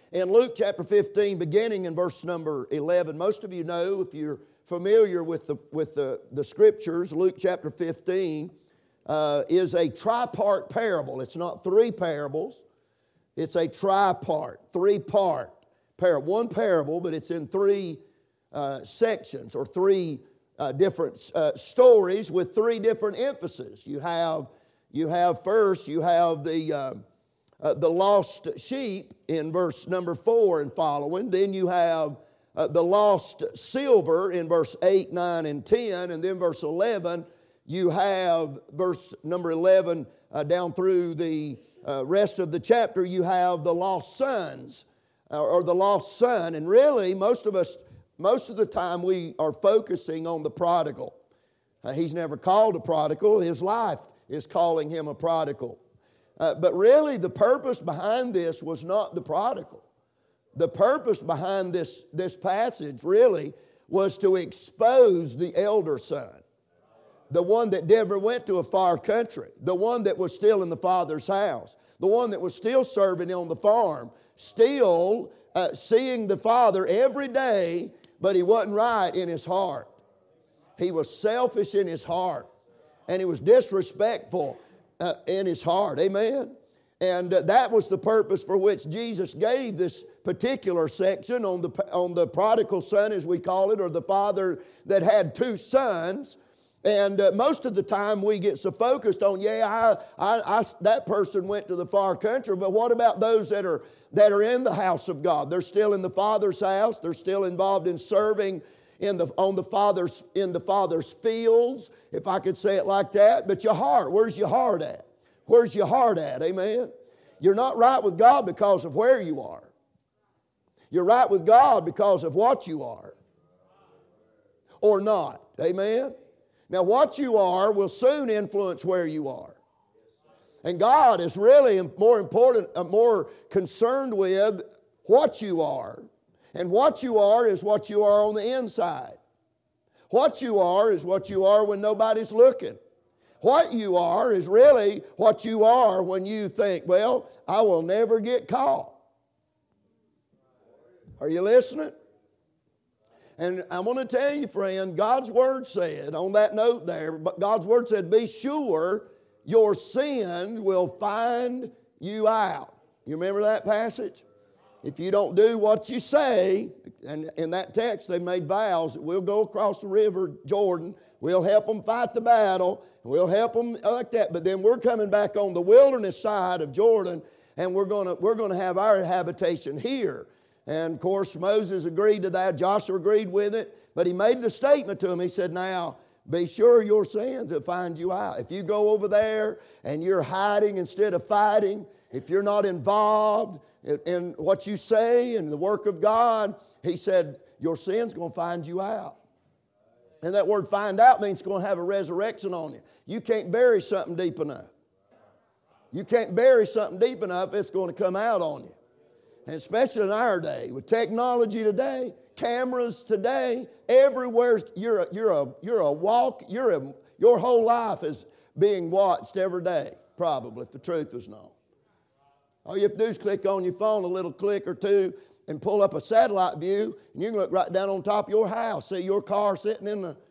In Luke chapter 15, beginning in verse number 11, most of you know, if you're familiar with the Scriptures, Luke chapter 15 is a tripart parable. It's not three parables. It's a tripart, three-part parable. One parable, but it's in three sections or three different stories with three different emphases. You have first, you have the lost sheep in verse number 4 and following. Then you have the lost silver in verse 8, 9, and 10. And then verse 11, you have verse number 11 down through the rest of the chapter, you have the lost sons or the lost son. And really, most of the time we are focusing on the prodigal. He's never called a prodigal. His life is calling him a prodigal. But really, the purpose behind this was not the prodigal. The purpose behind this passage really was to expose the elder son, the one that never went to a far country, the one that was still in the father's house, the one that was still serving on the farm, still seeing the father every day, but he wasn't right in his heart. He was selfish in his heart, and he was disrespectful in his heart. Amen? And that was the purpose for which Jesus gave this particular section on the prodigal son, as we call it, or the father that had two sons. And most of the time we get so focused on, that person went to the far country, but what about those that are in the house of God? They're still in the Father's house. They're still involved in serving in the Father's fields, if I could say it like that. But your heart, where's your heart at? Where's your heart at? Amen? You're not right with God because of where you are. You're right with God because of what you are or not. Amen? Now, what you are will soon influence where you are. And God is really more concerned with what you are. And what you are is what you are on the inside. What you are is what you are when nobody's looking. What you are is really what you are when you think, well, I will never get caught. Are you listening? And I want to tell you, friend, God's Word said, on that note there, but God's Word said, be sure your sin will find you out. You remember that passage? If you don't do what you say, and in that text they made vows that we'll go across the river Jordan, we'll help them fight the battle, and we'll help them like that. But then we're coming back on the wilderness side of Jordan, and we're going to have our habitation here. And of course, Moses agreed to that. Joshua agreed with it. But he made the statement to him. He said, now, be sure your sins will find you out. If you go over there and you're hiding instead of fighting, if you're not involved in what you say and the work of God, he said, your sin's going to find you out. And that word find out means it's going to have a resurrection on you. You can't bury something deep enough. You can't bury something deep enough, it's going to come out on you. And especially in our day, with technology today, cameras today, everywhere your whole life is being watched every day, probably, if the truth was known. All you have to do is click on your phone a little click or two and pull up a satellite view, and you can look right down on top of your house, see your car sitting in the...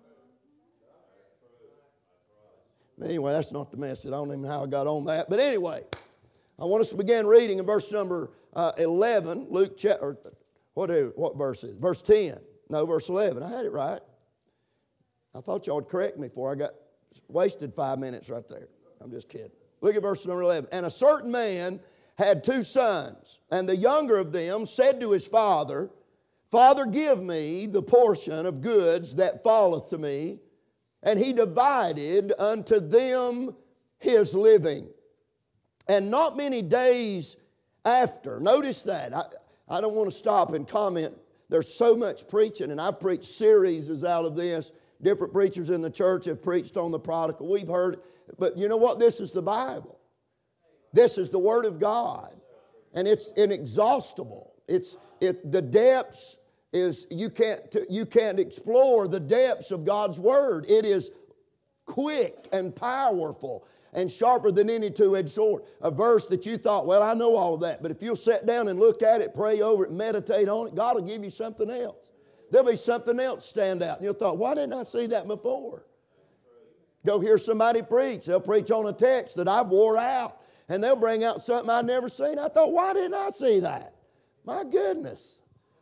Anyway, that's not the message. I don't even know how I got on that. But anyway, I want us to begin reading in verse number 11, Luke chapter, what verse is it? Verse 10. No, verse 11. I had it right. I thought y'all would correct me before I got wasted 5 minutes right there. I'm just kidding. Look at verse number 11. And a certain man had two sons, and the younger of them said to his father, Father, give me the portion of goods that falleth to me. And he divided unto them his living. And not many days after, notice that. I don't want to stop and comment. There's so much preaching, and I've preached series out of this. Different preachers in the church have preached on the prodigal. We've heard it. But you know what? This is the Bible. This is the Word of God. And it's inexhaustible. The depths is, you can't explore the depths of God's Word. It is quick and powerful and sharper than any two-edged sword. A verse that you thought, well, I know all of that. But if you'll sit down and look at it, pray over it, meditate on it, God will give you something else. There'll be something else stand out. And you'll thought, why didn't I see that before? Go hear somebody preach. They'll preach on a text that I wore out. And they'll bring out something I'd never seen. I thought, why didn't I see that? My goodness.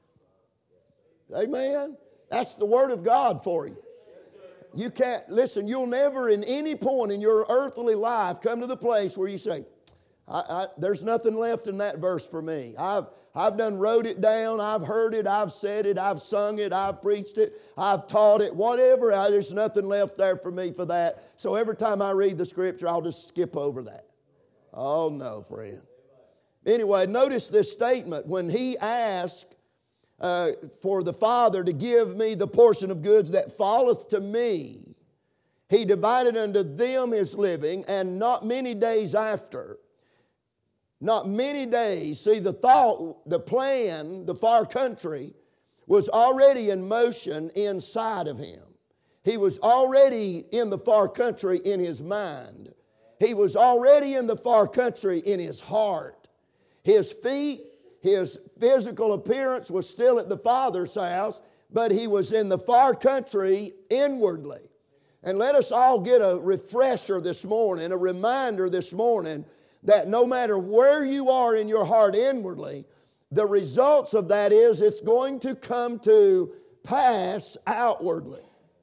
Amen. That's the Word of God for you. You can't, listen, you'll never in any point in your earthly life come to the place where you say, there's nothing left in that verse for me. I've done wrote it down, I've heard it, I've said it, I've sung it, I've preached it, I've taught it, whatever. There's nothing left there for me for that. So every time I read the Scripture, I'll just skip over that. Oh no, friend. Anyway, notice this statement. When he asked for the Father to give me the portion of goods that falleth to me, he divided unto them his living, and not many days after, not many days, see the thought, the plan, the far country was already in motion inside of him. He was already in the far country in his mind. He was already in the far country in his heart. His feet, his physical appearance was still at the Father's house, but he was in the far country inwardly. And let us all get a refresher this morning, a reminder this morning, that no matter where you are in your heart inwardly, the results of that is it's going to come to pass outwardly.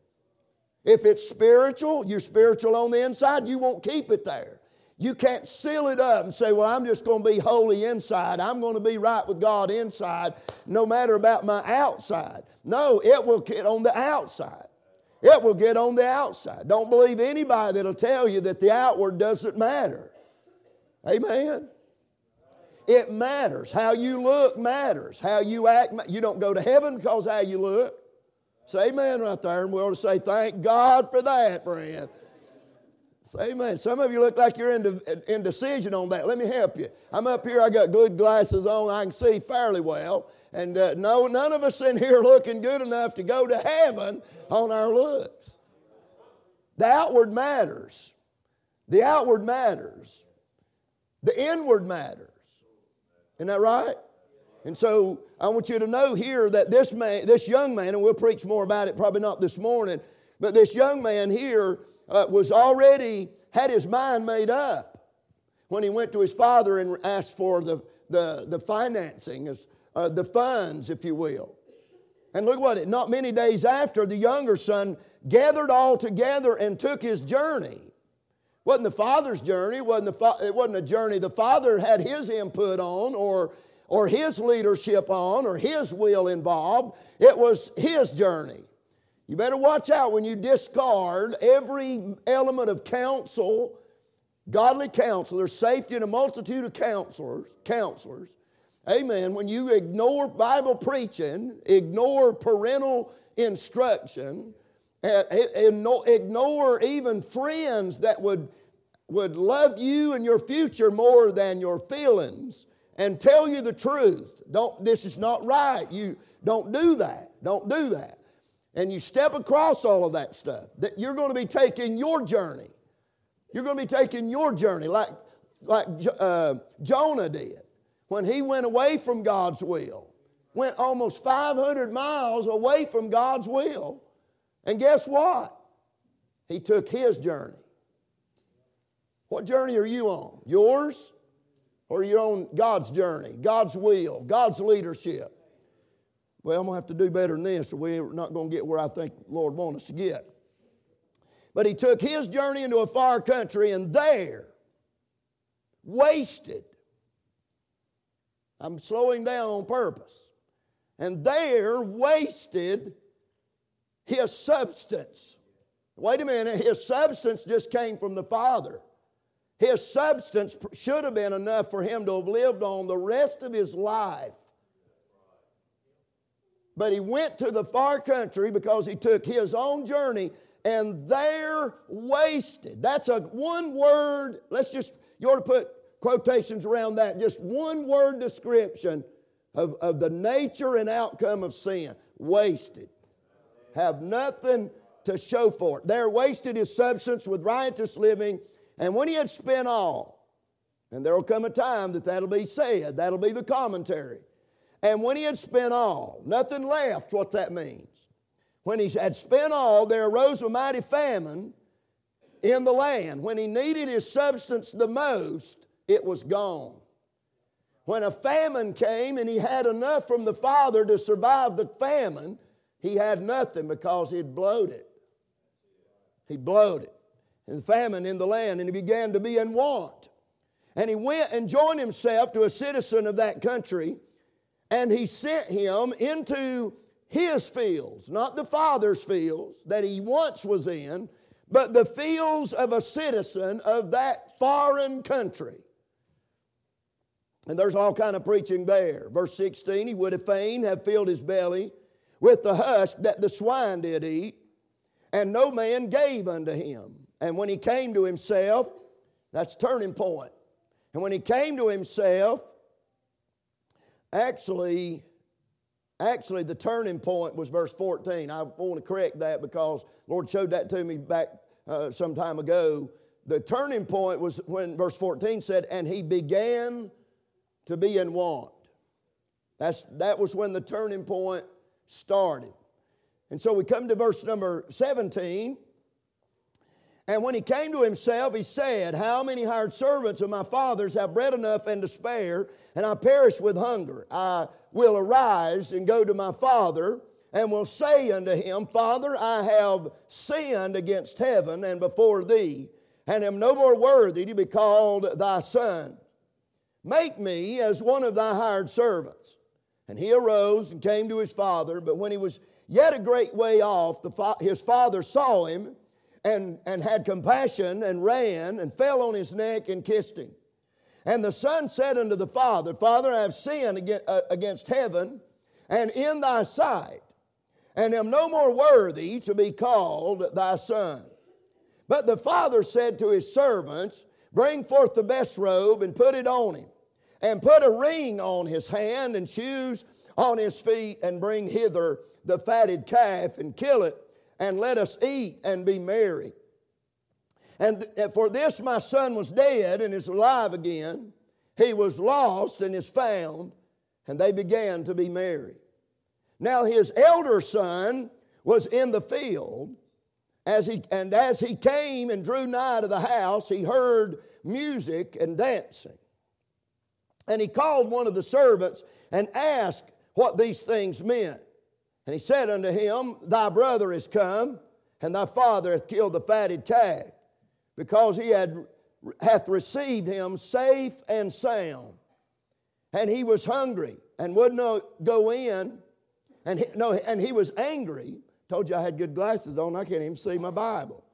If it's spiritual, you're spiritual on the inside, you won't keep it there. You can't seal it up and say, well, I'm just going to be holy inside. I'm going to be right with God inside, no matter about my outside. No, it will get on the outside. It will get on the outside. Don't believe anybody that'll tell you that the outward doesn't matter. Amen. It matters. How you look matters. How you act. You don't go to heaven because how you look. Say amen right there, and we ought to say thank God for that, friend. Say amen. Some of you look like you're in indecision on that. Let me help you. I'm up here. I got good glasses on. I can see fairly well. And no, none of us in here looking good enough to go to heaven on our looks. The outward matters. The outward matters. The inward matters. Isn't that right? And so I want you to know here that this young man, and we'll preach more about it probably not this morning, but this young man here was already had his mind made up when he went to his father and asked for the financing, the funds, if you will. And look what not many days after, the younger son gathered all together and took his journey. Wasn't the father's journey. It wasn't a journey the father had his input on or his leadership on or his will involved. It was his journey. You better watch out when you discard every element of counsel, godly counsel. There's safety in a multitude of counselors. Amen. When you ignore Bible preaching, ignore parental instruction, ignore even friends that would love you and your future more than your feelings and tell you the truth. This is not right. You don't do that. Don't do that. And you step across all of that stuff. That you're going to be taking your journey. You're going to be taking your journey like Jonah did when he went away from God's will. Went almost 500 miles away from God's will. And guess what? He took his journey. What journey are you on? Yours? Or are you on God's journey, God's will, God's leadership? Well, I'm going to have to do better than this or we're not going to get where I think the Lord wants us to get. But he took his journey into a far country and there wasted. I'm slowing down on purpose. And there wasted his substance. Wait a minute, his substance just came from the Father. His substance should have been enough for him to have lived on the rest of his life. But he went to the far country because he took his own journey and there wasted. That's a one word, you ought to put quotations around that, just one word description of the nature and outcome of sin. Wasted. Have nothing to show for it. There wasted his substance with riotous living And when he had spent all, and there will come a time that that'll be said, that'll be the commentary. And when he had spent all, nothing left, what that means. When he had spent all, there arose a mighty famine in the land. When he needed his substance the most, it was gone. When a famine came and he had enough from the Father to survive the famine, he had nothing because he'd blowed it. He blowed it. And famine in the land, and he began to be in want. And he went and joined himself to a citizen of that country, and he sent him into his fields, not the father's fields that he once was in, but the fields of a citizen of that foreign country. And there's all kind of preaching there. Verse 16, he would have fain have filled his belly with the husk that the swine did eat, and no man gave unto him. And when he came to himself, that's turning point. And when he came to himself, actually the turning point was verse 14. I want to correct that because the Lord showed that to me back some time ago. The turning point was when verse 14 said, and he began to be in want. That was when the turning point started. And so we come to verse number 17. And when he came to himself, he said, how many hired servants of my father's have bread enough and to spare, and I perish with hunger? I will arise and go to my father, and will say unto him, Father, I have sinned against heaven and before thee, and am no more worthy to be called thy son. Make me as one of thy hired servants. And he arose and came to his father, but when he was yet a great way off, his father saw him, and had compassion, and ran, and fell on his neck, and kissed him. And the son said unto the father, Father, I have sinned against heaven, and in thy sight, and am no more worthy to be called thy son. But the father said to his servants, Bring forth the best robe, and put it on him, and put a ring on his hand, and shoes on his feet, and bring hither the fatted calf, and kill it, and let us eat and be merry. And for this my son was dead and is alive again. He was lost and is found. And they began to be merry. Now his elder son was in the field. As he came and drew nigh to the house, he heard music and dancing. And he called one of the servants and asked what these things meant. And he said unto him, Thy brother is come, and thy father hath killed the fatted calf, because he hath received him safe and sound. And he was hungry, and would not go in, and he was angry. Told you I had good glasses on, I can't even see my Bible.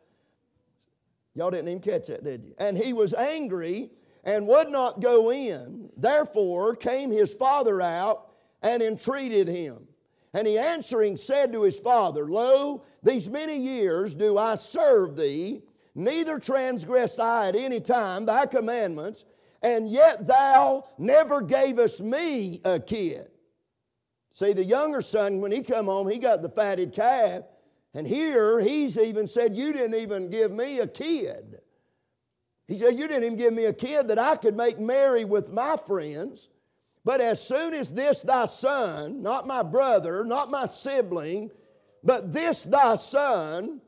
Y'all didn't even catch that, did you? And he was angry, and would not go in. Therefore came his father out, and entreated him. And he answering said to his father, Lo, these many years do I serve thee, neither transgressed I at any time thy commandments, and yet thou never gavest me a kid. See, the younger son, when he come home, he got the fatted calf. And here he's even said, you didn't even give me a kid. He said, you didn't even give me a kid that I could make merry with my friends. But as soon as this thy son, not my brother, not my sibling, but this thy son,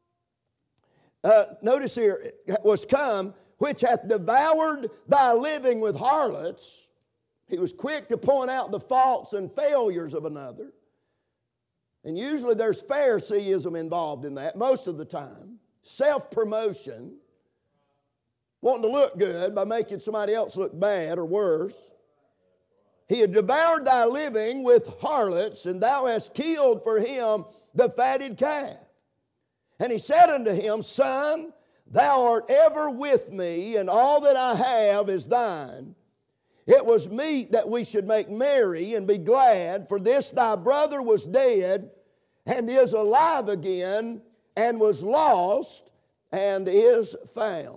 notice here, was come, which hath devoured thy living with harlots. He was quick to point out the faults and failures of another. And usually there's Phariseeism involved in that, most of the time. Self-promotion, wanting to look good by making somebody else look bad or worse. He had devoured thy living with harlots, and thou hast killed for him the fatted calf. And he said unto him, Son, thou art ever with me, and all that I have is thine. It was meet that we should make merry and be glad, for this thy brother was dead, and is alive again, and was lost, and is found.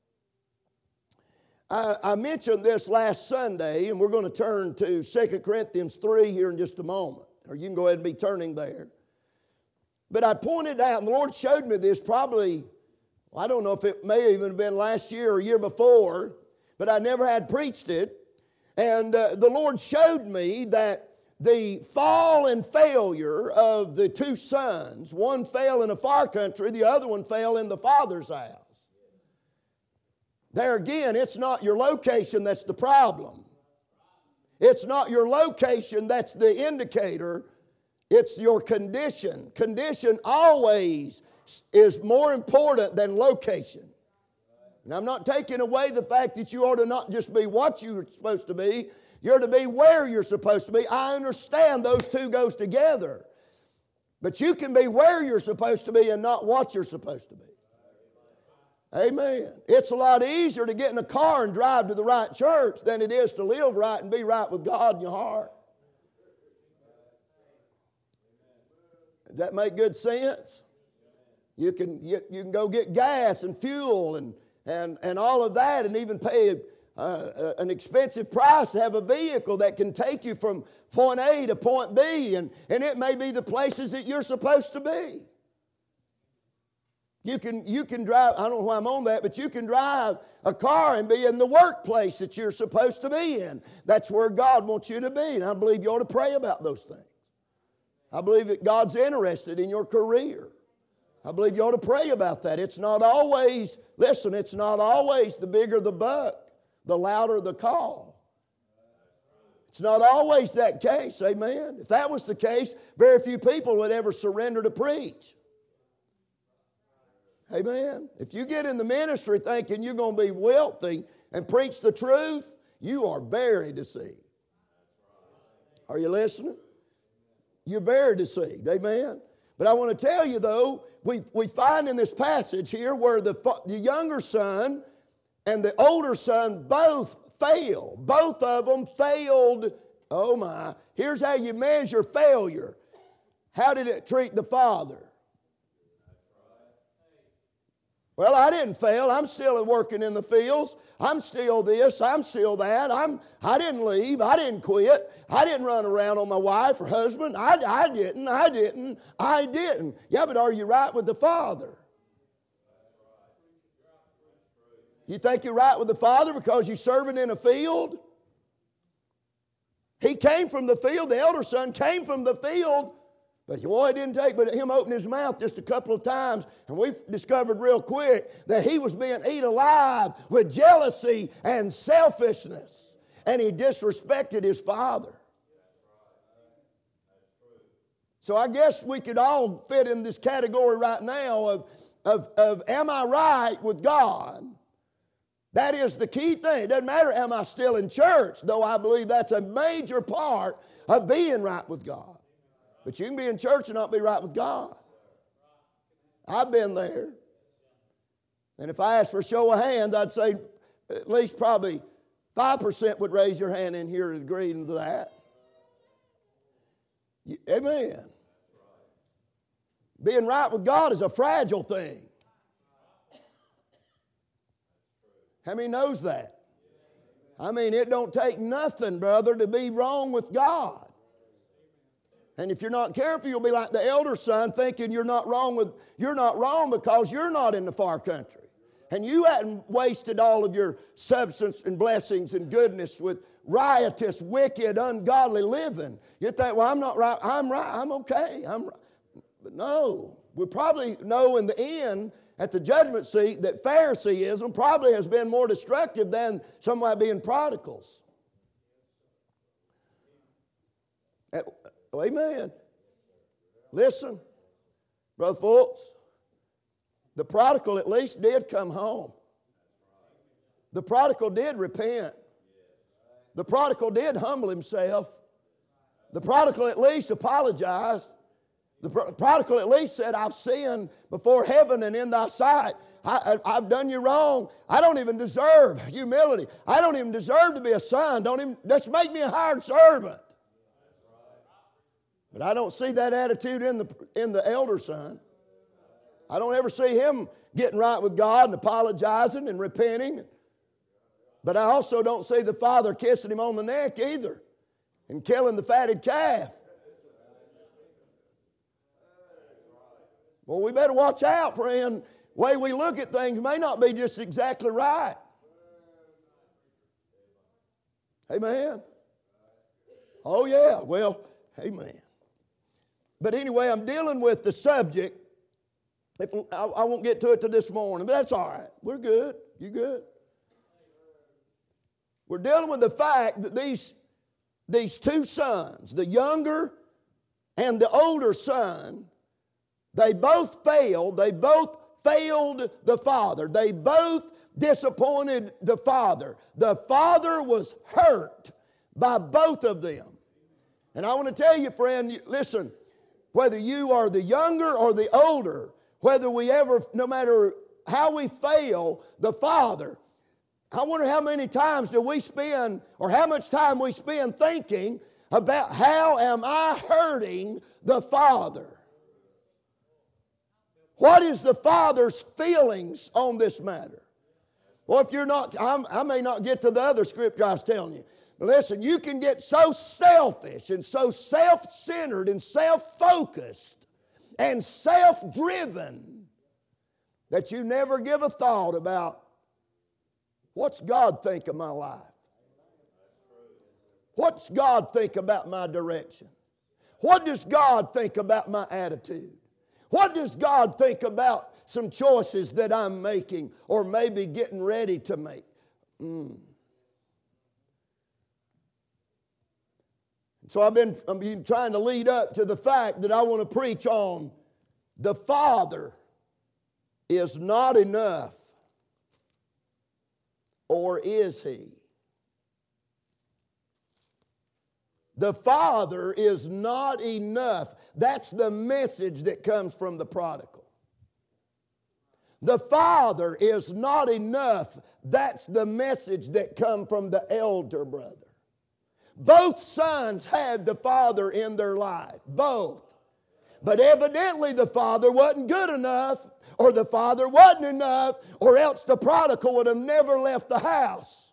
I mentioned this last Sunday, and we're going to turn to 2 Corinthians 3 here in just a moment. Or you can go ahead and be turning there. But I pointed out, and the Lord showed me this probably I don't know if it may even have been last year or year before, but I never had preached it. And the Lord showed me that the fall and failure of the two sons, one fell in a far country, the other one fell in the father's house. There again, it's not your location that's the problem. It's not your location that's the indicator. It's your condition. Condition always is more important than location. And I'm not taking away the fact that you ought to not just be what you're supposed to be. You're to be where you're supposed to be. I understand those two goes together. But you can be where you're supposed to be and not what you're supposed to be. Amen. It's a lot easier to get in a car and drive to the right church than it is to live right and be right with God in your heart. Does that make good sense? You can go get gas and fuel and all of that, and even pay an expensive price to have a vehicle that can take you from point A to point B, and it may be the places that you're supposed to be. You can drive, I don't know why I'm on that, but you can drive a car and be in the workplace that you're supposed to be in. That's where God wants you to be, and I believe you ought to pray about those things. I believe that God's interested in your career. I believe you ought to pray about that. It's not always, listen, it's not always the bigger the buck, the louder the call. It's not always that case, amen? If that was the case, very few people would ever surrender to preach. Amen? If you get in the ministry thinking you're going to be wealthy and preach the truth, you are very deceived. Are you listening? You're very deceived, amen? But I want to tell you, though, we find in this passage here where the younger son and the older son both fail. Both of them failed. Oh, my. Here's how you measure failure. How did it treat the father? Well, I didn't fail. I'm still working in the fields. I'm still this. I'm still that. I didn't leave. I didn't quit. I didn't run around on my wife or husband. I didn't. Yeah, but are you right with the Father? You think you're right with the Father because you're serving in a field? He came from the field. The elder son came from the field. But boy, it didn't take but him open his mouth just a couple of times, and we discovered real quick that he was being eaten alive with jealousy and selfishness, and he disrespected his father. So I guess we could all fit in this category right now of am I right with God? That is the key thing. It doesn't matter am I still in church, though I believe that's a major part of being right with God. But you can be in church and not be right with God. I've been there. And if I asked for a show of hands, I'd say at least probably 5% would raise your hand in here and agree to that. Amen. Being right with God is a fragile thing. How many knows that? I mean, it don't take nothing, brother, to be wrong with God. And if you're not careful, you'll be like the elder son thinking you're not wrong because you're not in the far country. And you hadn't wasted all of your substance and blessings and goodness with riotous, wicked, ungodly living. You think, well, I'm not right. I'm right. I'm okay. But no. We probably know in the end, at the judgment seat, that Phariseeism probably has been more destructive than somebody being prodigals. Amen. Listen, Brother Fultz, the prodigal at least did come home. The prodigal did repent. The prodigal did humble himself. The prodigal at least apologized. The prodigal at least said, I've sinned before heaven and in thy sight. I've done you wrong. I don't even deserve humility. I don't even deserve to be a son. Just make me a hired servant. But I don't see that attitude in the elder son. I don't ever see him getting right with God and apologizing and repenting. But I also don't see the father kissing him on the neck either and killing the fatted calf. Well, we better watch out, friend. way we look at things may not be just exactly right. Amen. Oh yeah, well, amen. But anyway, I'm dealing with the subject. I won't get to it till this morning, but that's all right. We're good. You good? We're dealing with the fact that these two sons, the younger and the older son, they both failed. They both failed the father. They both disappointed the father. The father was hurt by both of them. And I want to tell you, friend, listen, whether you are the younger or the older, no matter how we fail the father, I wonder how many times do we spend, or how much time we spend thinking about how am I hurting the father? What is the father's feelings on this matter? Well, if you're not, I may not get to the other scripture I was telling you. Listen, you can get so selfish and so self-centered and self-focused and self-driven that you never give a thought about what's God think of my life? What's God think about my direction? What does God think about my attitude? What does God think about some choices that I'm making or maybe getting ready to make? So I've been trying to lead up to the fact that I want to preach on the Father is not enough, or is He? The Father is not enough. That's the message that comes from the prodigal. The Father is not enough. That's the message that comes from the elder brother. Both sons had the father in their life. Both. But evidently the father wasn't good enough, or the father wasn't enough, or else the prodigal would have never left the house.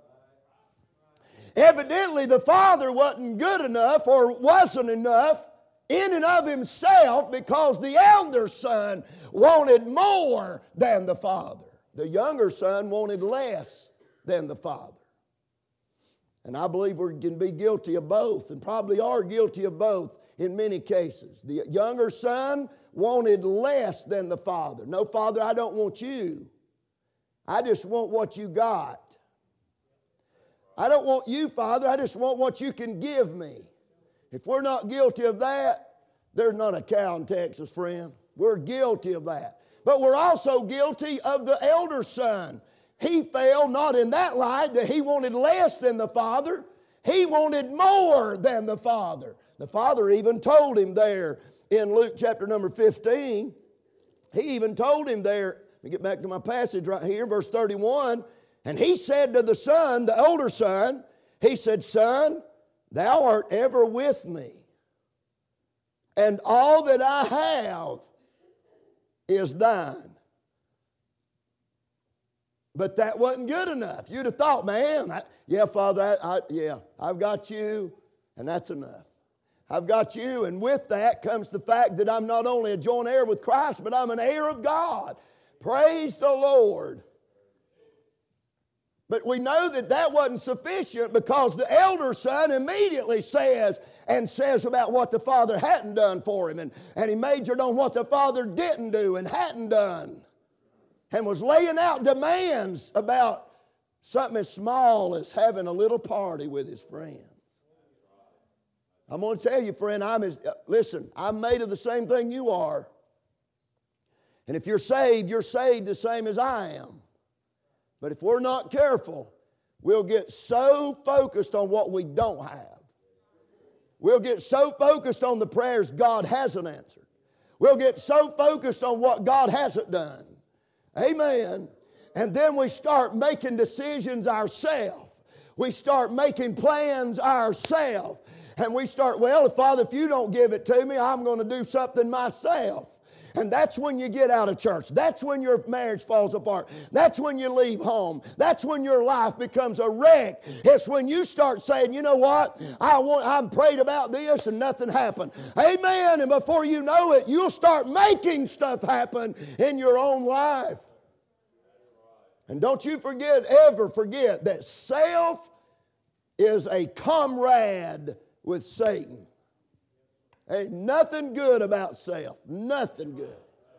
Evidently the father wasn't good enough, or wasn't enough in and of himself, because the elder son wanted more than the father. The younger son wanted less than the father. And I believe we can be guilty of both, and probably are guilty of both in many cases. The younger son wanted less than the father. No, Father, I don't want you. I just want what you got. I don't want you, Father. I just want what you can give me. If we're not guilty of that, there's not a cow in Texas, friend. We're guilty of that. But we're also guilty of the elder son. He failed not in that light that he wanted less than the father. He wanted more than the father. The father even told him there in Luke chapter number 15. He even told him there, let me get back to my passage right here, verse 31. And he said to the son, the older son, he said, Son, thou art ever with me, and all that I have is thine. But that wasn't good enough. You'd have thought, man, Father, I've got you, and that's enough. I've got you, and with that comes the fact that I'm not only a joint heir with Christ, but I'm an heir of God. Praise the Lord. But we know that that wasn't sufficient, because the elder son immediately says about what the father hadn't done for him. And he majored on what the father didn't do and hadn't done. And was laying out demands about something as small as having a little party with his friends. I'm going to tell you, friend, I'm made of the same thing you are. And if you're saved the same as I am. But if we're not careful, we'll get so focused on what we don't have. We'll get so focused on the prayers God hasn't answered. We'll get so focused on what God hasn't done. Amen. And then we start making decisions ourselves. We start making plans ourselves. And we start, Father, if you don't give it to me, I'm going to do something myself. And that's when you get out of church. That's when your marriage falls apart. That's when you leave home. That's when your life becomes a wreck. It's when you start saying, you know what? I'm prayed about this and nothing happened. Amen. And before you know it, you'll start making stuff happen in your own life. And don't you ever forget that self is a comrade with Satan. Ain't nothing good about self. Nothing good.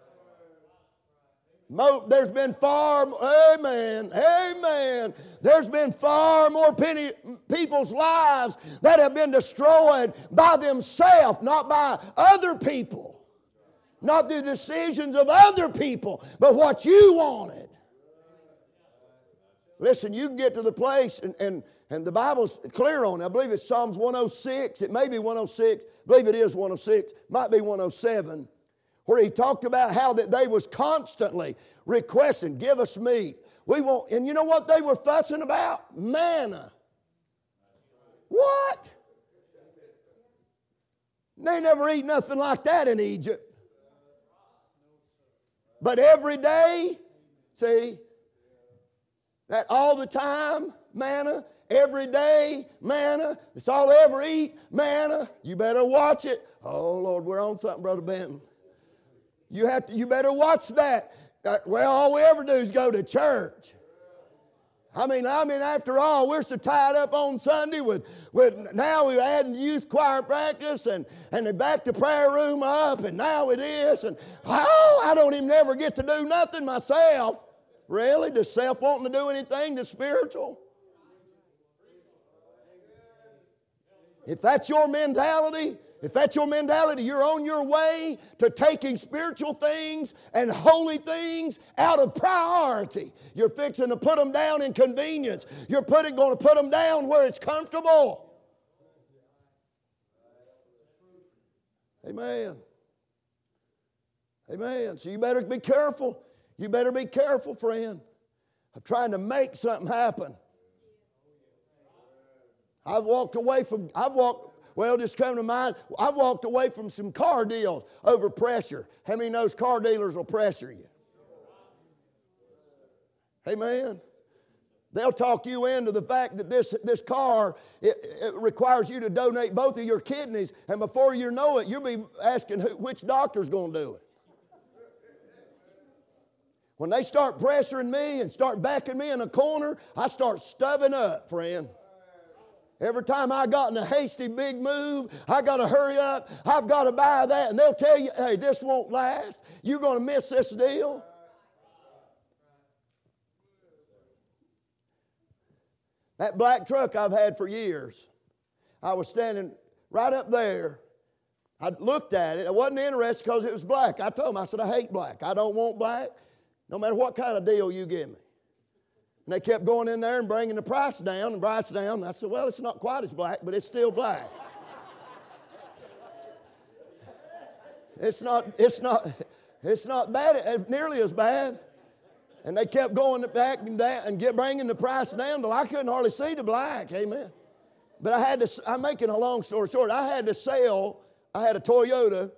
There's been amen. There's been far more people's lives that have been destroyed by themselves, not by other people. Not the decisions of other people, but what you wanted. Listen, you can get to the place, and the Bible's clear on it. I believe it's Psalms 106. It may be 106. I believe it is 106. Might be 107. Where he talked about how that they was constantly requesting, give us meat. We want, and you know what they were fussing about? Manna. What? They never eat nothing like that in Egypt. But every day, see, that all the time, manna, every day, manna, it's all they ever eat, manna. You better watch it. Oh, Lord, we're on something, Brother Benton. You better watch that. Well, all we ever do is go to church. I mean, after all, we're so tied up on Sunday with now we're adding youth choir practice and they back the prayer room up and now it is. And I don't even ever get to do nothing myself. Really? Does self wanting to do anything that's spiritual? If that's your mentality, you're on your way to taking spiritual things and holy things out of priority. You're fixing to put them down in convenience. You're going to put them down where it's comfortable. Amen. Amen. So you better be careful. You better be careful, friend, of trying to make something happen. Just come to mind, I've walked away from some car deals over pressure. How many knows car dealers will pressure you? Amen. They'll talk you into the fact that this car, it requires you to donate both of your kidneys, and before you know it, you'll be asking which doctor's going to do it. When they start pressuring me and start backing me in a corner, I start stubbing up, friend. Every time I got in a hasty big move, I got to hurry up. I've got to buy that. And they'll tell you, hey, this won't last. You're going to miss this deal. That black truck I've had for years, I was standing right up there. I looked at it. I wasn't interested because it was black. I told them, I said, I hate black. I don't want black. No matter what kind of deal you give me. And they kept going in there and bringing the price down and price down. And I said, well, it's not quite as black, but it's still black. It's not bad, nearly as bad. And they kept going back and down and bringing the price down until I couldn't hardly see the black. Amen. But I'm making a long story short. I had a Toyota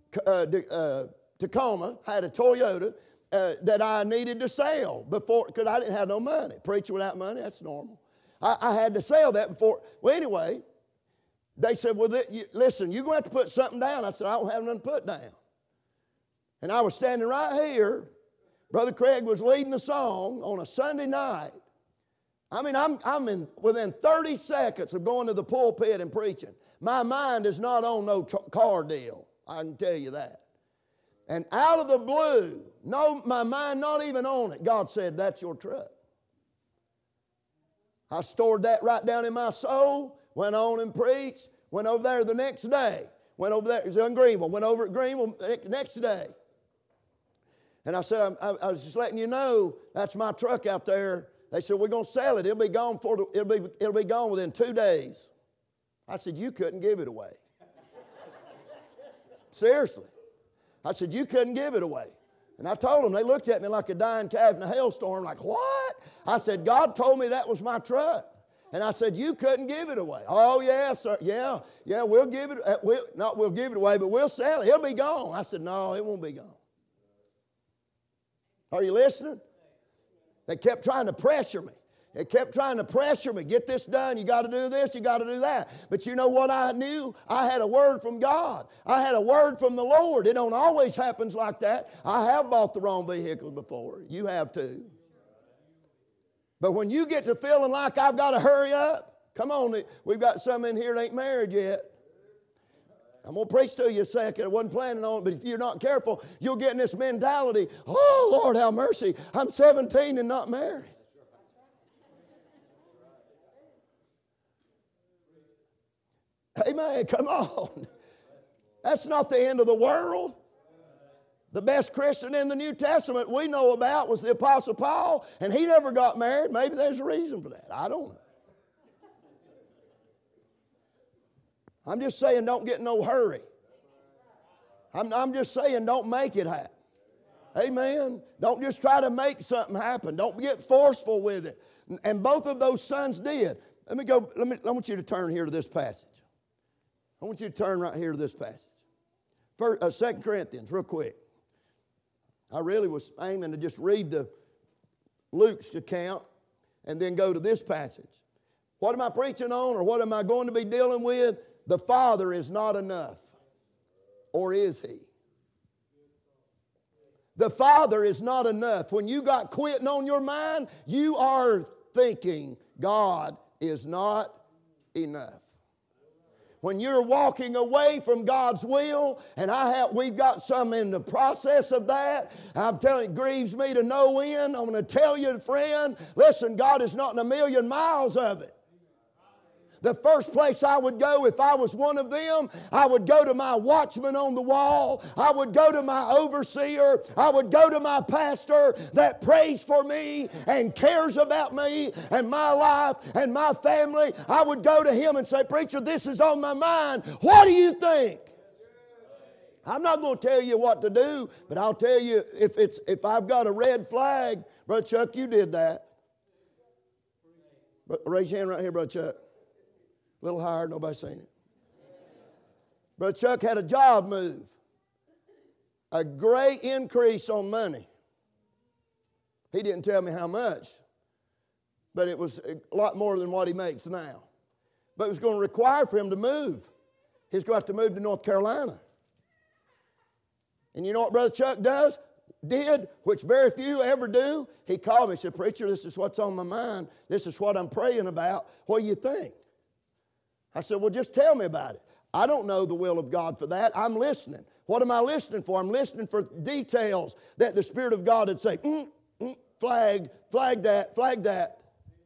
Tacoma. I had a Toyota. That I needed to sell before, because I didn't have no money. Preacher without money, that's normal. I had to sell that before. Well, anyway, they said, well, listen, you're going to have to put something down. I said, I don't have nothing to put down. And I was standing right here. Brother Craig was leading a song on a Sunday night. I mean, I'm within 30 seconds of going to the pulpit and preaching. My mind is not on no car deal. I can tell you that. And out of the blue, no, my mind not even on it, God said, that's your truck. I stored that right down in my soul, went on and preached, went over there the next day, went over there, it was in Greenville, went over at Greenville the next day. And I said, I was just letting you know, that's my truck out there. They said, we're going to sell it. It'll be gone it'll be gone within 2 days. I said, you couldn't give it away. Seriously. I said, you couldn't give it away. And I told them, they looked at me like a dying calf in a hailstorm, like, what? I said, God told me that was my truck. And I said, you couldn't give it away. Oh, yeah, sir. Yeah, we'll give it. We'll give it away, but we'll sell it. It'll be gone. I said, no, it won't be gone. Are you listening? They kept trying to pressure me. They kept trying to pressure me. Get this done. You got to do this. You got to do that. But you know what I knew? I had a word from God. I had a word from the Lord. It don't always happen like that. I have bought the wrong vehicles before. You have too. But when you get to feeling like I've got to hurry up, come on, we've got some in here that ain't married yet. I'm going to preach to you a second. I wasn't planning on it, but if you're not careful, you'll get in this mentality, oh, Lord, have mercy. I'm 17 and not married. Amen, come on. That's not the end of the world. The best Christian in the New Testament we know about was the Apostle Paul, and he never got married. Maybe there's a reason for that. I don't know. I'm just saying don't get in no hurry. I'm just saying don't make it happen. Amen. Don't just try to make something happen. Don't get forceful with it. And both of those sons did. I want you to turn here to this passage. I want you to turn right here to this passage. 2 Corinthians, real quick. I really was aiming to just read Luke's account and then go to this passage. What am I preaching on, or what am I going to be dealing with? The Father is not enough. Or is He? The Father is not enough. When you got quitting on your mind, you are thinking God is not enough. When you're walking away from God's will, and we've got some in the process of that, I'm telling you, it grieves me to no end. I'm going to tell you, friend, listen, God is not in a million miles of it. The first place I would go if I was one of them, I would go to my watchman on the wall. I would go to my overseer. I would go to my pastor that prays for me and cares about me and my life and my family. I would go to him and say, preacher, this is on my mind. What do you think? I'm not going to tell you what to do, but I'll tell you if I've got a red flag. Brother Chuck, you did that. Raise your hand right here, Brother Chuck. A little higher, nobody's seen it. Brother Chuck had a job move. A great increase on money. He didn't tell me how much, but it was a lot more than what he makes now. But it was going to require for him to move. He's going to have to move to North Carolina. And you know what Brother Chuck did, which very few ever do? He called me and said, preacher, this is what's on my mind. This is what I'm praying about. What do you think? I said, well, just tell me about it. I don't know the will of God for that. I'm listening. What am I listening for? I'm listening for details that the Spirit of God would say, flag that, flag that.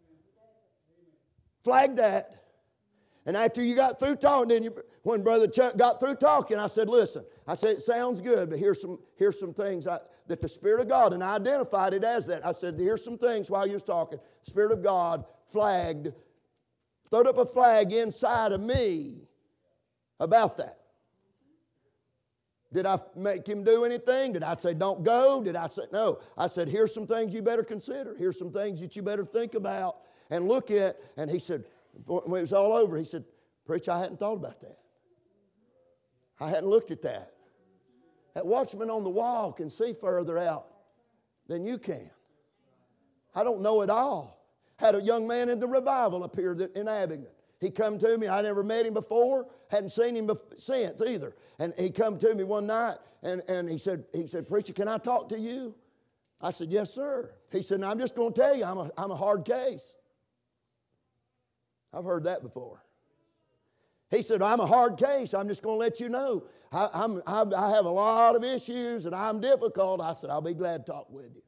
Flag that. And after you got through talking, when Brother Chuck got through talking, I said, listen, I said, it sounds good, but here's some things that the Spirit of God, and I identified it as that. I said, here's some things while you was talking. The Spirit of God throwed up a flag inside of me about that. Did I make him do anything? Did I say don't go? Did I say no? I said here's some things you better consider. Here's some things that you better think about and look at. And he said, when it was all over, he said, preacher, I hadn't thought about that. I hadn't looked at that. That watchman on the wall can see further out than you can. I don't know it all. Had a young man in the revival up here in Abingdon. He come to me. I never met him before. Hadn't seen him since either. And he come to me one night and he said, preacher, can I talk to you? I said, yes, sir. He said, now, I'm just going to tell you, I'm a hard case. I've heard that before. He said, I'm a hard case. I'm just going to let you know. I have a lot of issues and I'm difficult. I said, I'll be glad to talk with you.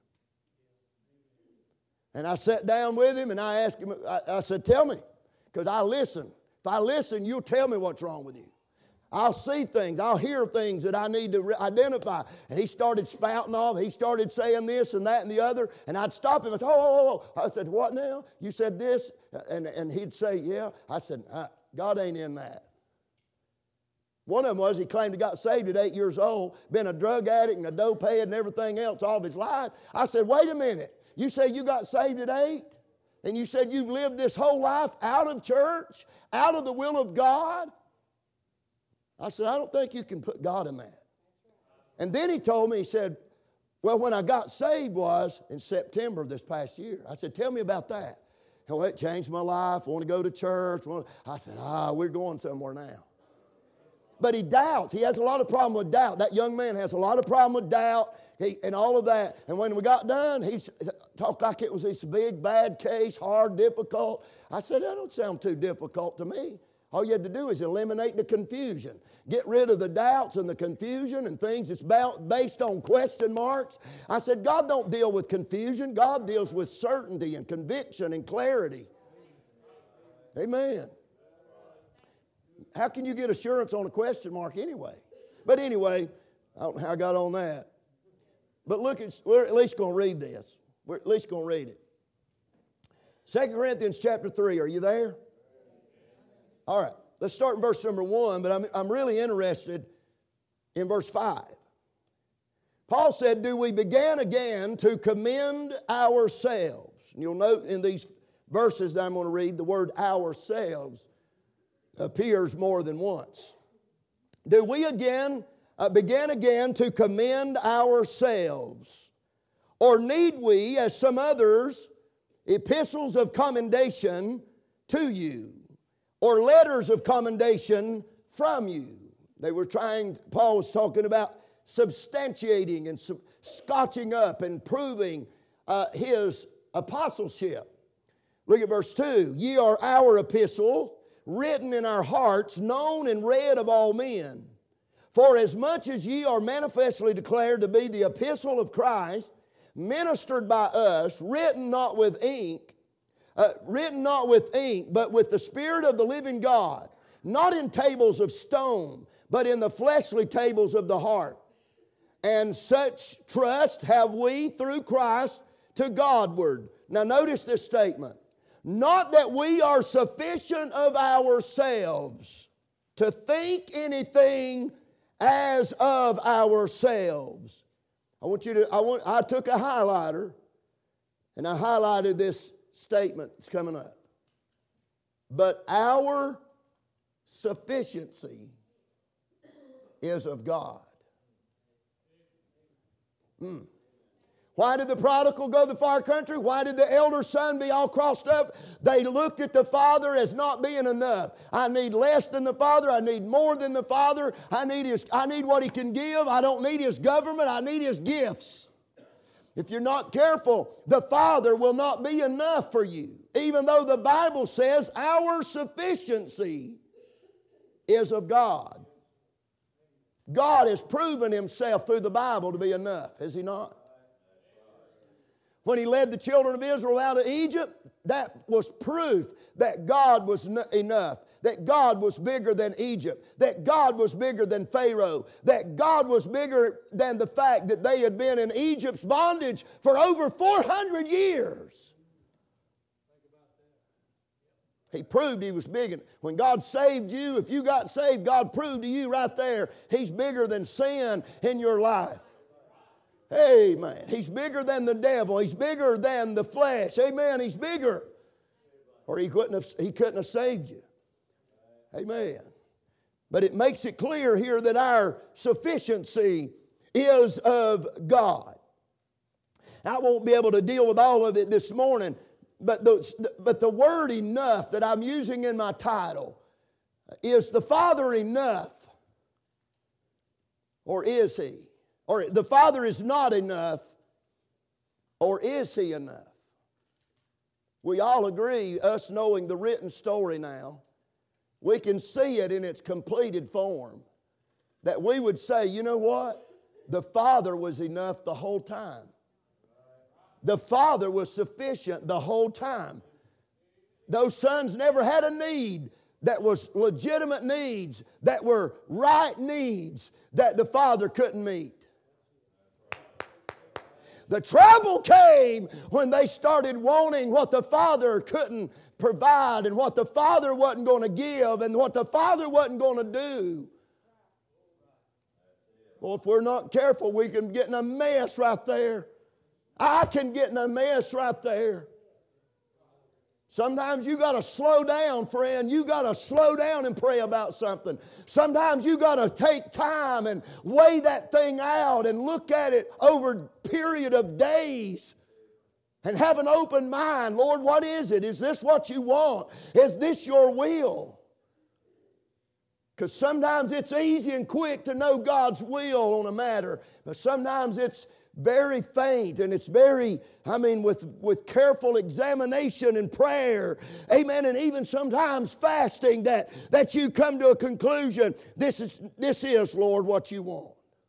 And I sat down with him and I asked him, I said, tell me, because I listen. If I listen, you'll tell me what's wrong with you. I'll see things. I'll hear things that I need to identify. And he started spouting off. He started saying this and that and the other. And I'd stop him. I said, oh. I said, what now? You said this? And he'd say, yeah. I said, God ain't in that. One of them was he claimed he got saved at 8 years old, been a drug addict and a dope head and everything else all of his life. I said, wait a minute. You say you got saved at 8? And you said you've lived this whole life out of church, out of the will of God. I said, I don't think you can put God in that. And then he told me, he said, well, when I got saved was in September of this past year. I said, tell me about that. Well, it changed my life. I want to go to church. I said, we're going somewhere now. But he doubts. He has a lot of problem with doubt. That young man has a lot of problem with doubt and all of that. And when we got done, he talked like it was this big, bad case, hard, difficult. I said, that don't sound too difficult to me. All you had to do is eliminate the confusion. Get rid of the doubts and the confusion and things that's based on question marks. I said, God don't deal with confusion. God deals with certainty and conviction and clarity. Amen. How can you get assurance on a question mark anyway? But anyway, I don't know how I got on that. But look, we're at least going to read this. We're at least going to read it. 2 Corinthians chapter 3, are you there? All right, let's start in verse number 1, but I'm really interested in verse 5. Paul said, do we begin again to commend ourselves? And you'll note in these verses that I'm going to read, the word ourselves appears more than once. Do we begin again to commend ourselves? Or need we, as some others, epistles of commendation to you? Or letters of commendation from you? Paul was talking about substantiating and scotching up and proving his apostleship. Look at verse 2. Ye are our epistle, written in our hearts, known and read of all men. For as much as ye are manifestly declared to be the epistle of Christ, ministered by us, written not with ink, but with the Spirit of the living God, not in tables of stone, but in the fleshly tables of the heart. And such trust have we through Christ to Godward. Now notice this statement. Not that we are sufficient of ourselves to think anything as of ourselves. I took a highlighter and I highlighted this statement that's coming up. But our sufficiency is of God. Why did the prodigal go to the far country? Why did the elder son be all crossed up? They looked at the father as not being enough. I need less than the father. I need more than the father. I need what he can give. I don't need his government. I need his gifts. If you're not careful, the Father will not be enough for you. Even though the Bible says our sufficiency is of God. God has proven himself through the Bible to be enough, has he not? When he led the children of Israel out of Egypt, that was proof that God was enough. That God was bigger than Egypt, that God was bigger than Pharaoh, that God was bigger than the fact that they had been in Egypt's bondage for over 400 years. He proved he was big. When God saved you, if you got saved, God proved to you right there, he's bigger than sin in your life. Amen. He's bigger than the devil. He's bigger than the flesh. Amen. He's bigger. Or he couldn't have saved you. Amen. But it makes it clear here that our sufficiency is of God. I won't be able to deal with all of it this morning, but the word enough that I'm using in my title, is the Father enough? Or is he? Or the Father is not enough, or is he enough? We all agree, us knowing the written story now, we can see it in its completed form. That we would say, you know what? The Father was enough the whole time. The Father was sufficient the whole time. Those sons never had a need that was legitimate needs, that were right needs that the Father couldn't meet. The trouble came when they started wanting what the Father couldn't provide and what the Father wasn't going to give and what the Father wasn't going to do. Well, if we're not careful, we can get in a mess right there. I can get in a mess right there. Sometimes you got to slow down, friend. You got to slow down and pray about something. Sometimes you got to take time and weigh that thing out and look at it over a period of days and have an open mind. Lord, what is it? Is this what you want? Is this your will? Because sometimes it's easy and quick to know God's will on a matter, but sometimes it's very faint, and it's very, with careful examination and prayer, amen, and even sometimes fasting that you come to a conclusion, this is, Lord, what you want.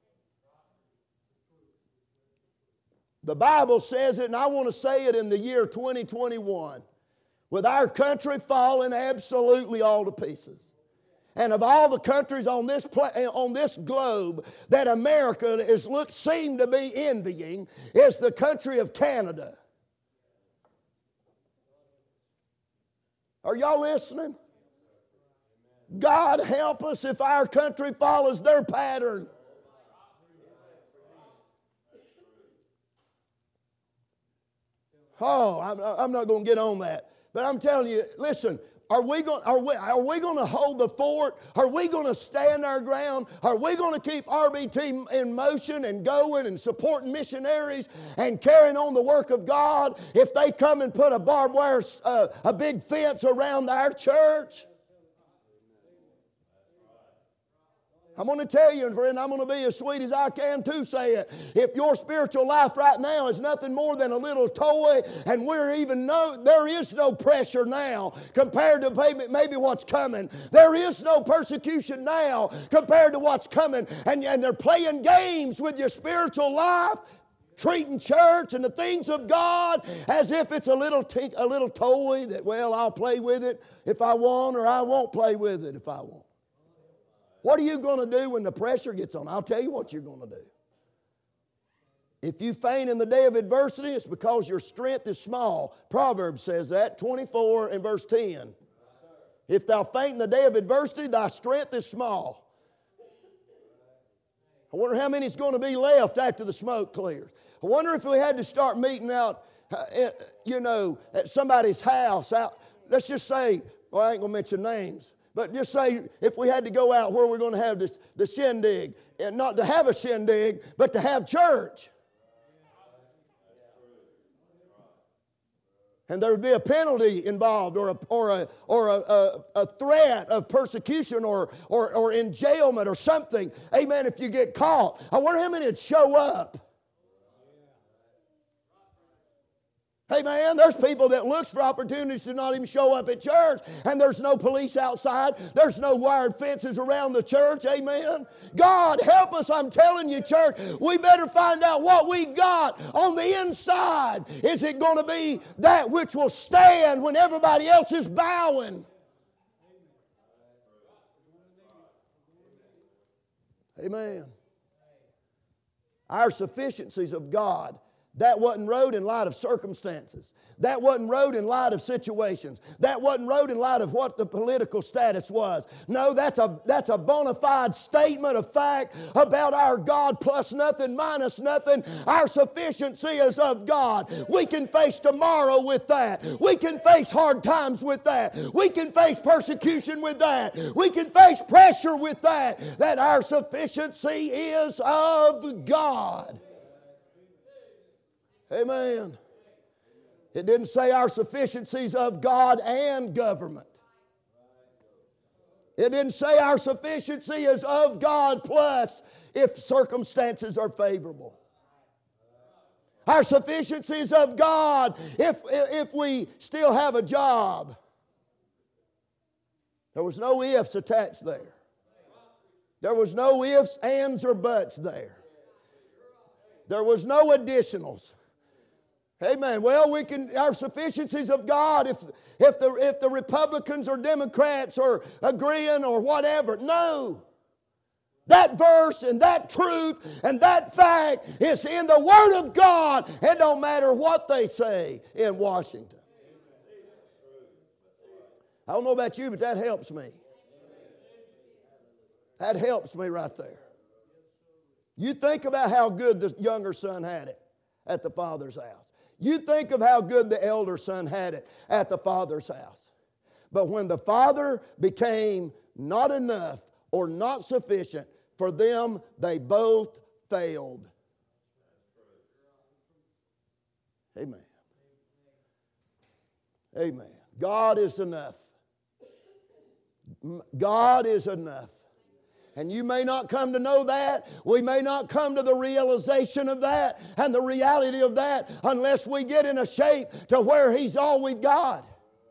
The Bible says it, and I want to say it in the year 2021, with our country falling absolutely all to pieces. And of all the countries on this globe that America seem to be envying is the country of Canada. Are y'all listening? God help us if our country follows their pattern. Oh, I'm not going to get on that. But I'm telling you, listen, Are we going to hold the fort? Are we going to stand our ground? Are we going to keep RBT in motion and going and supporting missionaries and carrying on the work of God if they come and put a barbed wire, a big fence around our church? I'm going to tell you, and friend, I'm going to be as sweet as I can to say it. If your spiritual life right now is nothing more than a little toy, and there is no pressure now compared to maybe what's coming. There is no persecution now compared to what's coming. And they're playing games with your spiritual life, treating church and the things of God as if it's a little toy that, well, I'll play with it if I want, or I won't play with it if I want. What are you going to do when the pressure gets on? I'll tell you what you're going to do. If you faint in the day of adversity, it's because your strength is small. Proverbs says that, 24 and verse 10. If thou faint in the day of adversity, thy strength is small. I wonder how many is going to be left after the smoke clears. I wonder if we had to start meeting out, at somebody's house. Let's just say, well, I ain't going to mention names. But just say if we had to go out where we're going to have the shindig, and not to have a shindig, but to have church. And there would be a penalty involved, or a threat of persecution, or enjailment or something. Amen, if you get caught. I wonder how many would show up. Hey man, there's people that looks for opportunities to not even show up at church, and there's no police outside. There's no wired fences around the church. Amen. God help us, I'm telling you, church. We better find out what we've got on the inside. Is it going to be that which will stand when everybody else is bowing? Amen. Our sufficiencies of God. That wasn't wrote in light of circumstances. That wasn't wrote in light of situations. That wasn't wrote in light of what the political status was. No, that's a bona fide statement of fact about our God, plus nothing, minus nothing. Our sufficiency is of God. We can face tomorrow with that. We can face hard times with that. We can face persecution with that. We can face pressure with that. That our sufficiency is of God. Amen. It didn't say our sufficiencies of God and government. It didn't say our sufficiency is of God plus if circumstances are favorable. Our sufficiency is of God if we still have a job. There was no ifs attached there. There was no ifs, ands, or buts there. There was no additionals. Amen. Well, our sufficiencies of God if the Republicans or Democrats are agreeing or whatever. No. That verse and that truth and that fact is in the Word of God. It don't matter what they say in Washington. I don't know about you, but that helps me. That helps me right there. You think about how good the younger son had it at the father's house. You think of how good the elder son had it at the father's house. But when the father became not enough or not sufficient for them, they both failed. Amen. Amen. God is enough. God is enough. And you may not come to know that. We may not come to the realization of that and the reality of that unless we get in a shape to where He's all we've got.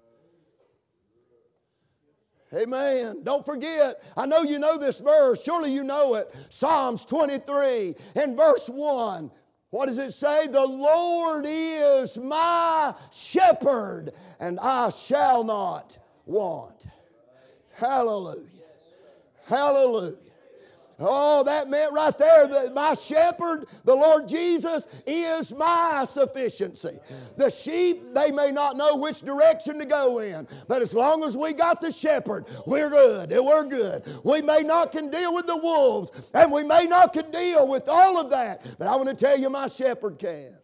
Amen. Don't forget, I know you know this verse. Surely you know it. Psalms 23 and verse 1. What does it say? The Lord is my shepherd, and I shall not want. Hallelujah. Hallelujah. Oh, that meant right there that my shepherd, the Lord Jesus, is my sufficiency. The sheep, they may not know which direction to go in, but as long as we got the shepherd, we're good. We're good. We may not can deal with the wolves, and we may not can deal with all of that, but I want to tell you, my shepherd can.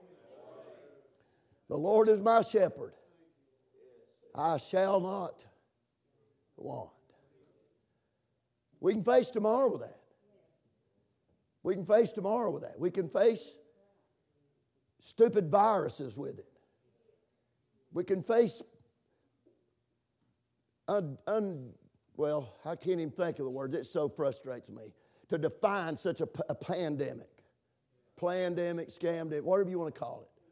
The Lord is my shepherd. I shall not want. We can face tomorrow with that. We can face tomorrow with that. We can face stupid viruses with it. We can face, well, I can't even think of the words. It so frustrates me to define such a pandemic. Plandemic, scamdemic, whatever you want to call it.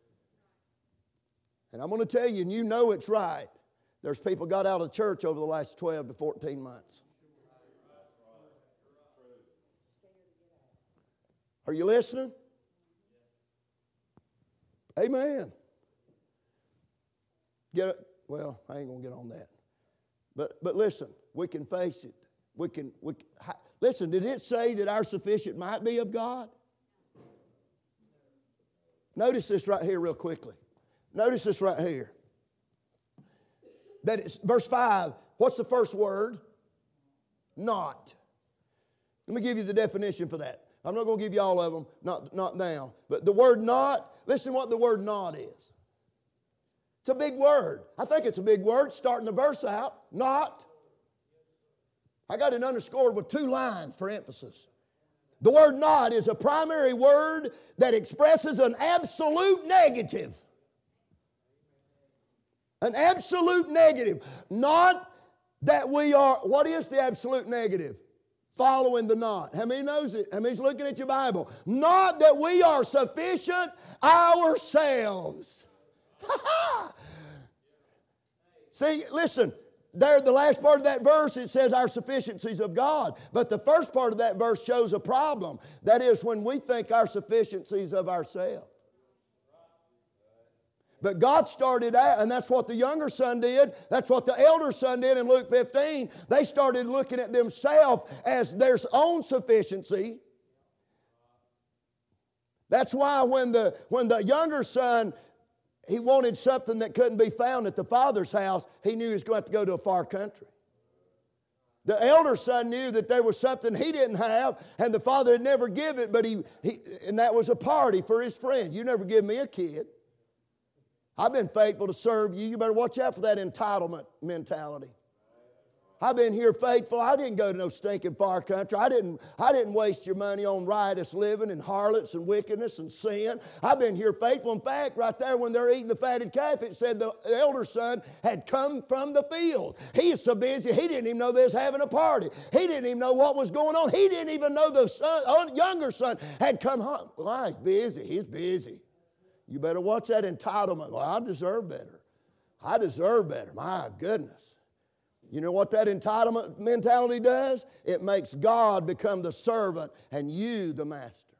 And I'm going to tell you, and you know it's right, there's people got out of church over the last 12 to 14 months. Are you listening? Amen. Well, I ain't going to get on that. But listen, we can face it. Listen, did it say that our sufficient might be of God? Notice this right here real quickly. Notice this right here. That it's verse 5. What's the first word? Not. Let me give you the definition for that. I'm not going to give you all of them, not now. But the word not, listen to what the word not is. It's a big word. I think it's a big word, starting the verse out. Not. I got it underscored with 2 lines for emphasis. The word not is a primary word that expresses an absolute negative. An absolute negative. Not that we are, what is the absolute negative? Following the not. How many knows it? How many's looking at your Bible? Not that we are sufficient ourselves. See, listen, there, the last part of that verse, it says our sufficiencies of God. But the first part of that verse shows a problem. That is when we think our sufficiencies of ourselves. But God started out, and that's what the younger son did. That's what the elder son did in Luke 15. They started looking at themselves as their own sufficiency. That's why when the younger son, he wanted something that couldn't be found at the father's house, he knew he was going to have to go to a far country. The elder son knew that there was something he didn't have, and the father had never given it, but and that was a party for his friend. You never give me a kid. I've been faithful to serve you. You better watch out for that entitlement mentality. I've been here faithful. I didn't go to no stinking far country. I didn't waste your money on riotous living and harlots and wickedness and sin. I've been here faithful. In fact, right there when they're eating the fatted calf, it said the elder son had come from the field. He is so busy, he didn't even know they was having a party. He didn't even know what was going on. He didn't even know the younger son had come home. Well, he's busy. He's busy. You better watch that entitlement. Well, I deserve better. I deserve better. My goodness. You know what that entitlement mentality does? It makes God become the servant and you the master.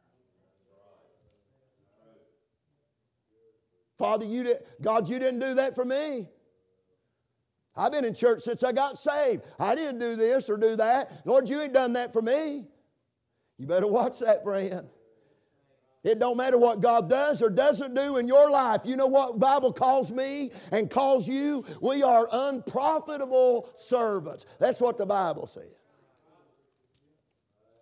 Father, God, you didn't do that for me. I've been in church since I got saved. I didn't do this or do that. Lord, you ain't done that for me. You better watch that, friend. It don't matter what God does or doesn't do in your life. You know what the Bible calls me and calls you? We are unprofitable servants. That's what the Bible says.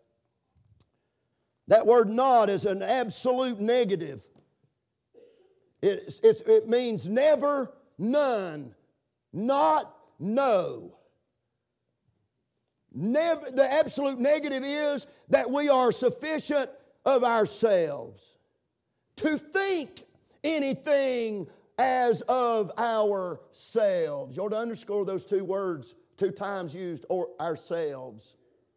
That word not is an absolute negative. It means never, none, not, no. Never, the absolute negative is that we are sufficient of ourselves. To think anything as of ourselves. You ought to underscore those two words, 2 times used, or ourselves.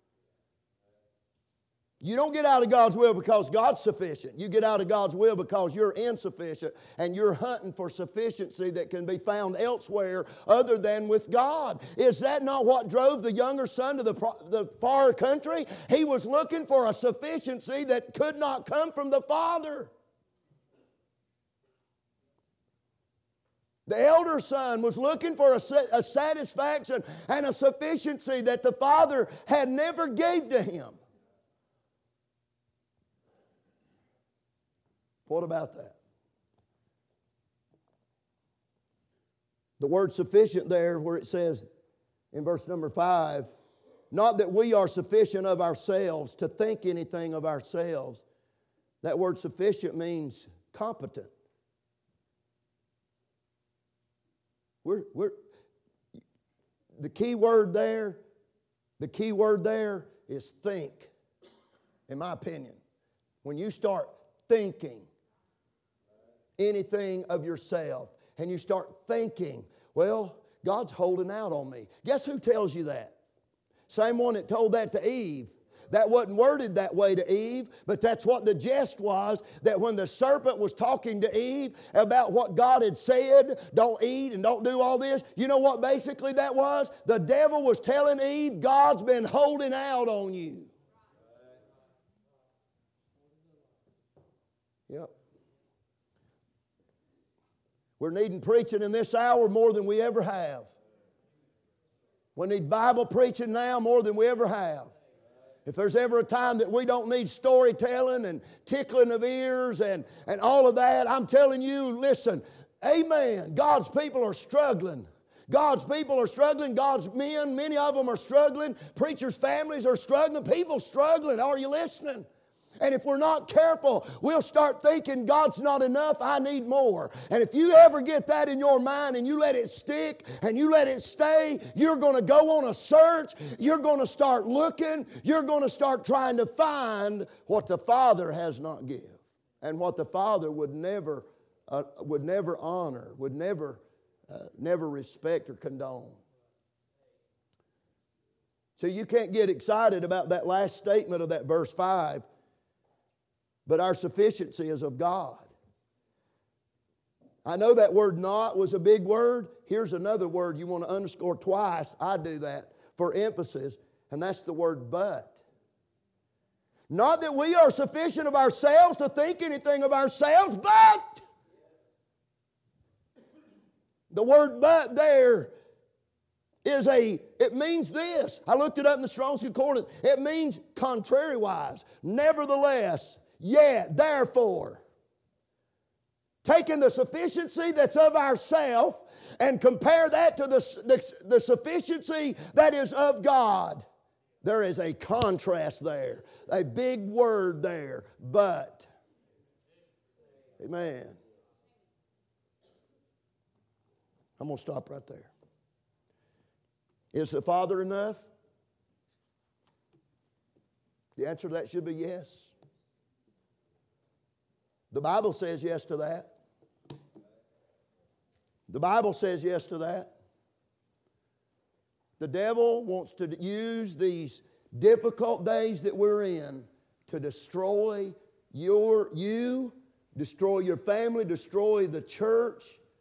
You don't get out of God's will because God's sufficient. You get out of God's will because you're insufficient and you're hunting for sufficiency that can be found elsewhere other than with God. Is that not what drove the younger son to the far country? He was looking for a sufficiency that could not come from the Father. The elder son was looking for a satisfaction and a sufficiency that the Father had never gave to him. What about that? The word sufficient there, where it says in verse number 5, not that we are sufficient of ourselves to think anything of ourselves. That word sufficient means competent. The key word there is think, in my opinion. When you start thinking anything of yourself, and you start thinking, well, God's holding out on me. Guess who tells you that? Same one that told that to Eve. That wasn't worded that way to Eve, but that's what the jest was, that when the serpent was talking to Eve about what God had said, don't eat and don't do all this, you know what basically that was? The devil was telling Eve, God's been holding out on you. Yep. We're needing preaching in this hour more than we ever have. We need Bible preaching now more than we ever have. If there's ever a time that we don't need storytelling and tickling of ears and all of that, I'm telling you, listen, amen. God's people are struggling. God's people are struggling. God's men, many of them are struggling. Preachers' families are struggling. People struggling. Are you listening? And if we're not careful, we'll start thinking God's not enough, I need more. And if you ever get that in your mind and you let it stick and you let it stay, you're going to go on a search. You're going to start looking. You're going to start trying to find what the Father has not given and what the Father would never honor, would never respect or condone. So you can't get excited about that last statement of that verse 5. But our sufficiency is of God. I know that word not was a big word. Here's another word you want to underscore twice. I do that for emphasis, and that's the word but. Not that we are sufficient of ourselves to think anything of ourselves, but. The word but there it means this. I looked it up in the Strong's Concordance. It means contrariwise, nevertheless, yet, therefore. Taking the sufficiency that's of ourself and compare that to the sufficiency that is of God. There is a contrast there. A big word there. But. Amen. I'm going to stop right there. Is the Father enough? The answer to that should be yes. The Bible says yes to that. The Bible says yes to that. The devil wants to use these difficult days that we're in to destroy you, destroy your family, destroy the church.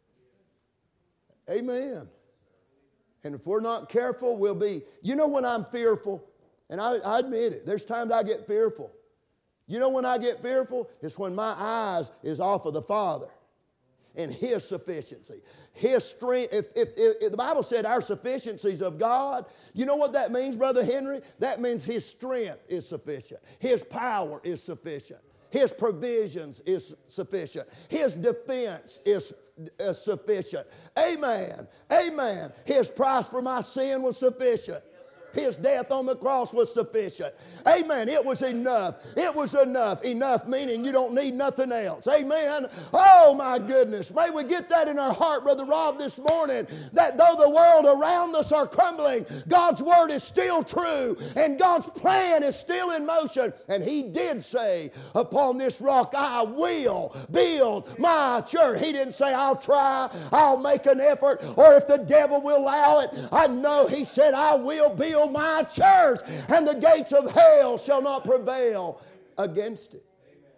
Amen. And if we're not careful, we'll be. You know when I'm fearful, and I admit it, there's times I get fearful. You know when I get fearful? It's when my eyes is off of the Father and His sufficiency. His strength. If the Bible said our sufficiency is of God, you know what that means, Brother Henry? That means His strength is sufficient. His power is sufficient. His provisions is sufficient. His defense is sufficient. Amen. Amen. His price for my sin was sufficient. His death on the cross was sufficient. Amen. It was enough. It was enough. Enough meaning you don't need nothing else. Amen. Oh my goodness. May we get that in our heart, Brother Rob, this morning, that though the world around us are crumbling, God's word is still true and God's plan is still in motion. And He did say, upon this rock I will build my church. He didn't say I'll try, I'll make an effort, or if the devil will allow it. I know He said I will build my church and the gates of hell shall not prevail against it.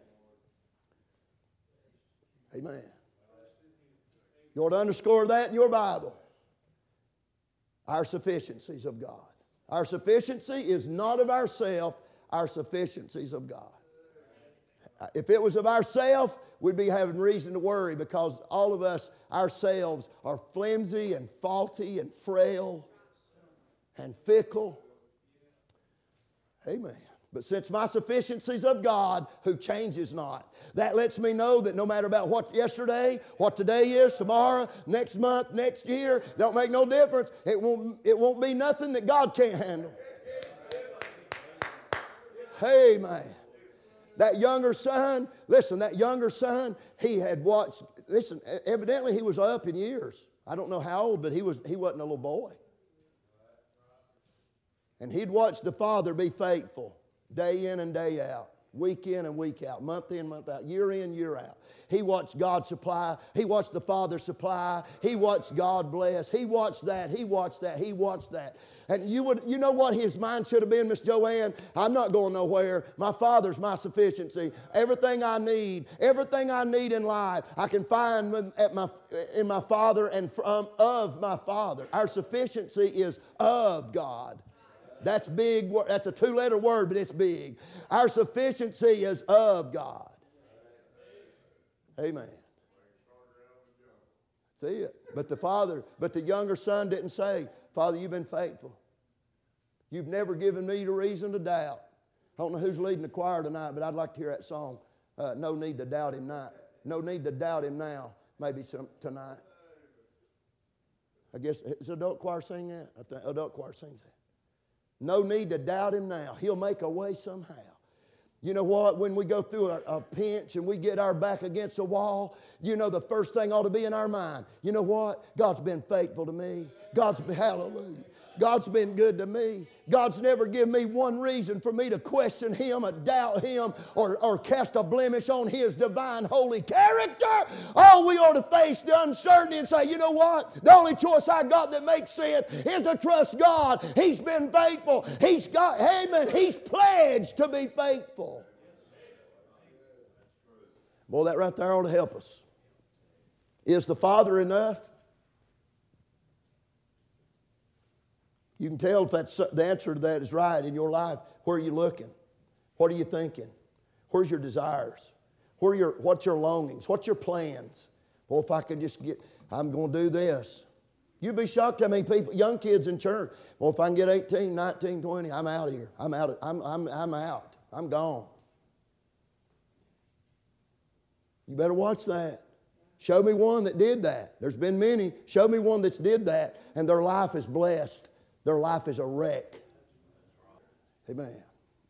Amen. You ought to underscore that in your Bible. Our sufficiencies of God. Our sufficiency is not of ourselves. Our sufficiency is of God. If it was of ourselves, we'd be having reason to worry, because all of us, ourselves, are flimsy and faulty and frail and fickle. Amen. But since my sufficiency is of God, who changes not, that lets me know that no matter about what yesterday, what today is, tomorrow, next month, next year, don't make no difference. It won't be nothing that God can't handle. Amen. That younger son, listen, that younger son, he had watched, listen, evidently he was up in years. I don't know how old, but he wasn't a little boy. And he'd watched the father be faithful day in and day out, week in and week out, month in, month out, year in, year out. He watched God supply. He watched the Father supply. He watched God bless. He watched that. He watched that. He watched that. And you know what his mind should have been, Miss Joanne? I'm not going nowhere. My Father's my sufficiency. Everything I need in life, I can find in my Father and of my Father. Our sufficiency is of God. That's big. That's a two-letter word, but it's big. Our sufficiency is of God. Amen. See it. But the younger son didn't say, Father, you've been faithful. You've never given me the reason to doubt. I don't know who's leading the choir tonight, but I'd like to hear that song. No need to doubt Him now. No need to doubt Him now. Maybe tonight. I guess, is the adult choir sing that? I think adult choir sings that. No need to doubt Him now. He'll make a way somehow. You know what? When we go through a pinch and we get our back against a wall, you know the first thing ought to be in our mind. You know what? God's been faithful to me. Hallelujah. God's been good to me. God's never given me one reason for me to question Him or doubt Him or cast a blemish on His divine holy character. Oh, we ought to face the uncertainty and say, you know what? The only choice I got that makes sense is to trust God. He's been faithful. He's pledged to be faithful. Boy, that right there ought to help us. Is the Father enough? You can tell if the answer to that is right in your life. Where are you looking? What are you thinking? Where's your desires? What's your longings? What's your plans? Well, if I could just I'm going to do this. You'd be shocked how many people, young kids in church, well, if I can get 18, 19, 20, I'm out of here. I'm out. I'm gone. You better watch that. Show me one that did that. There's been many. Show me one that's did that, and their life is blessed. Their life is a wreck. Amen.